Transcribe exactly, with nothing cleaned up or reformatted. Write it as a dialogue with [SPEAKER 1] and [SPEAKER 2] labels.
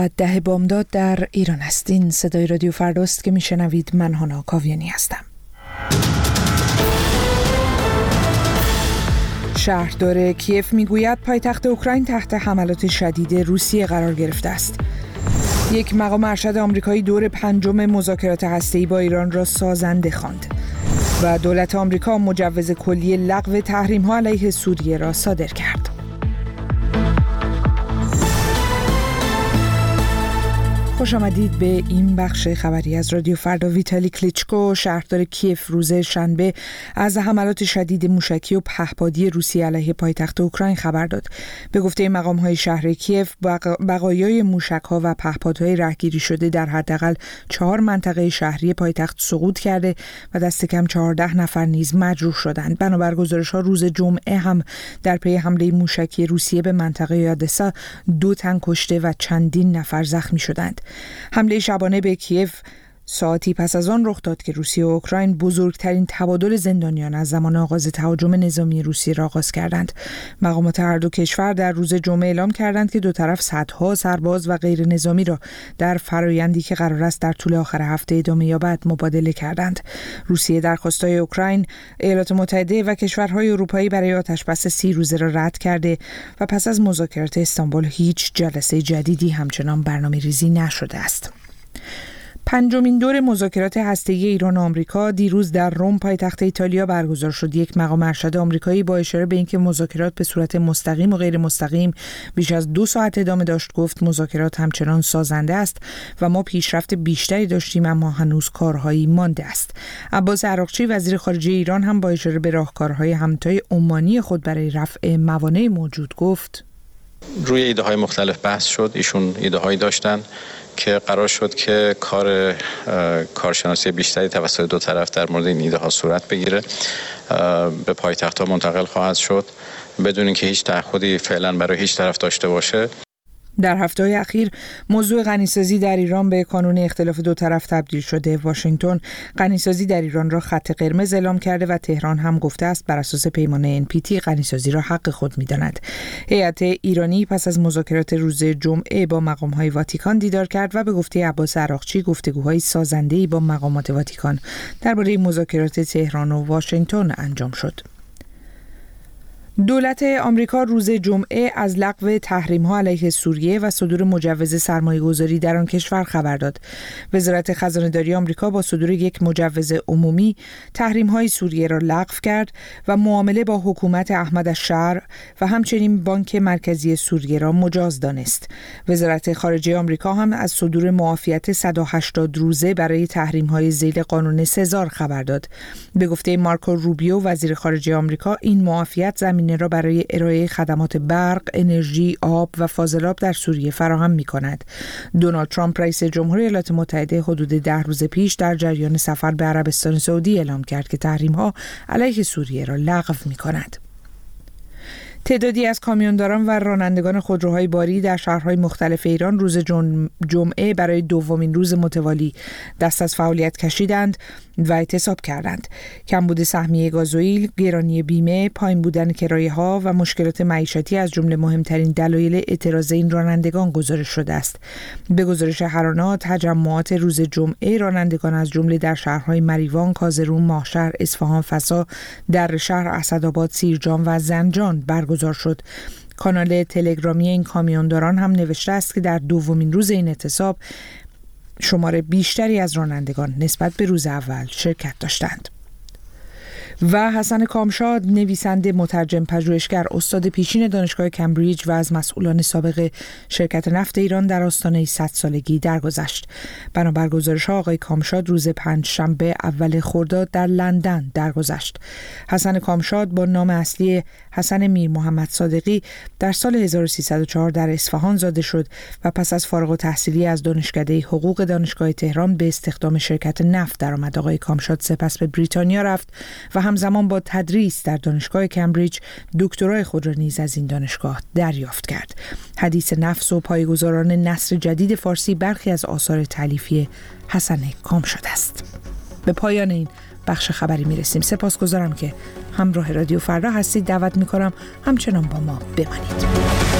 [SPEAKER 1] ده بامداد در ایران هستین. صدای رادیو فرداست که میشنوید. من هانا کاویانی هستم. شهردار کیف میگوید پایتخت اوکراین تحت حملات شدید روسیه قرار گرفته است. یک مقام ارشد آمریکایی دور پنجم مذاکرات هسته‌ای با ایران را سازنده خواند و دولت آمریکا مجوز کلی لغو تحریم‌ها علیه سوریه را صادر کرد. خوش آمدید به این بخش خبری از رادیو فردا. ویتالی کلیچکو شهردار کیف روز شنبه از حملات شدید موشکی و پهپادی روسیه علیه پایتخت اوکراین خبر داد. به گفته مقام‌های شهر کیف بقایای موشک‌ها و پهپادهای رهگیری شده در حداقل چهار منطقه شهری پایتخت سقوط کرده و دست کم چهارده نفر نیز مجروح شدند. بنابر گزارش‌ها روز جمعه هم در پی حمله موشکی روسیه به منطقه آدسا دو تن کشته و چندین نفر زخمی شدند. حمله شبانه به کیف ساعتی پس از آن رخ داد که روسیه و اوکراین بزرگترین تبادل زندانیان از زمان آغاز تهاجم نظامی روسیه را آغاز کردند. مقامات هر دو کشور در روز جمعه اعلام کردند که دو طرف صدها سرباز و غیر نظامی را در فرایندی که قرار است در طول آخر هفته ادامه یابد مبادله کردند. روسیه درخواست‌های اوکراین، ایالات متحده و کشورهای اروپایی برای آتشبس سی روزه را رد کرده و پس از مذاکرات استانبول هیچ جلسه جدیدی همچنان برنامه‌ریزی نشده است. پنجمین دور مذاکرات هسته‌ای ایران و آمریکا دیروز در روم پایتخت ایتالیا برگزار شد. یک مقام ارشد آمریکایی با اشاره به اینکه مذاکرات به صورت مستقیم و غیر مستقیم بیش از دو ساعت ادامه داشت گفت مذاکرات همچنان سازنده است و ما پیشرفت بیشتری داشتیم اما هنوز کارهایی مانده است. عباس عراقچی وزیر خارجه ایران هم با اشاره به راهکارهای همتای عمانی خود برای رفع موانع موجود گفت
[SPEAKER 2] روی ایده های مختلف بحث شد. ایشون ایده هایی داشتن که قرار شد که کار کارشناسی بیشتری توسط دو طرف در مورد این ایده ها صورت بگیره، به پایتخت ها منتقل خواهد شد بدون اینکه هیچ تعهدی فعلا برای هیچ طرف داشته باشه.
[SPEAKER 1] در هفته‌های اخیر موضوع غنیسازی در ایران به کانون اختلاف دو طرف تبدیل شده. واشنگتن غنیسازی در ایران را خط قرمز اعلام کرده و تهران هم گفته است بر اساس پیمان ان پی تی غنیسازی را حق خود می‌داند. هیئت ایرانی پس از مذاکرات روز جمعه با مقام‌های واتیکان دیدار کرد و به گفته عباس عراقچی گفتگوهای سازنده‌ای با مقامات واتیکان درباره مذاکرات تهران و واشنگتن انجام شد. دولت آمریکا روز جمعه از لغو تحریم‌ها علیه سوریه و صدور مجوز سرمایه‌گذاری در آن کشور خبر داد. وزارت خزانه‌داری آمریکا با صدور یک مجوز عمومی تحریم‌های سوریه را لغو کرد و معامله با حکومت احمد الشرع و همچنین بانک مرکزی سوریه را مجاز دانست. وزارت خارجه آمریکا هم از صدور معافیت صد و هشتاد روزه برای تحریم‌های ذیل قانون سزار خبر داد. به گفته مارکو روبیو وزیر خارجه آمریکا این معافیت زمینه را برای ارائه خدمات برق، انرژی، آب و فاضلاب در سوریه فراهم می‌کند. دونالد ترامپ رئیس جمهوری ایالات متحده حدود ده روز پیش در جریان سفر به عربستان سعودی اعلام کرد که تحریم‌ها علیه سوریه را لغو می‌کند. تعدادی از کامیونداران و رانندگان خودروهای باری در شهرهای مختلف ایران روز جمعه برای دومین روز متوالی دست از فعالیت کشیدند و اعتصاب کردند. کمبود سهمیه گازوئیل، گرانی بیمه، پایین بودن کرایه‌ها و مشکلات معیشتی از جمله مهمترین دلایل اعتراض این رانندگان گزارش شده است. به گزارش هرانا تجمعات روز جمعه رانندگان از جمله در شهرهای مریوان، کازرون، ماهشهر، اصفهان، فسا، در شهر اسدآباد، سیرجان و زنجان برگزار شد. کانال تلگرامی این کامیونداران هم نوشته است که در دومین روز این اعتصاب شمار بیشتری از رانندگان نسبت به روز اول شرکت داشتند. و حسن کامشاد نویسنده، مترجم، پژوهشگر، استاد پیشین دانشگاه کمبریج و از مسئولان سابق شرکت نفت ایران در آستانه صد سالگی درگذشت. بنابر گزارش‌ها آقای کامشاد روز پنجشنبه اول خرداد در لندن درگذشت. حسن کامشاد با نام اصلی حسن میر محمد صادقی در سال هزار و سیصد و چهار در اصفهان زاده شد و پس از فارغ التحصیلی از دانشکده حقوق دانشگاه تهران به استخدام شرکت نفت درآمد. آقای کامشاد سپس به بریتانیا رفت و همزمان با تدریس در دانشگاه کمبریج دکترای خود را نیز از این دانشگاه دریافت کرد. حدیث نفس و پایه‌گذاران نثر جدید فارسی برخی از آثار تالیفی حسن کامشاد است. به پایان این بخش خبری میرسیم. سپاسگزارم که همراه رادیو فردا هستید. دعوت میکنم همچنان با ما بمانید.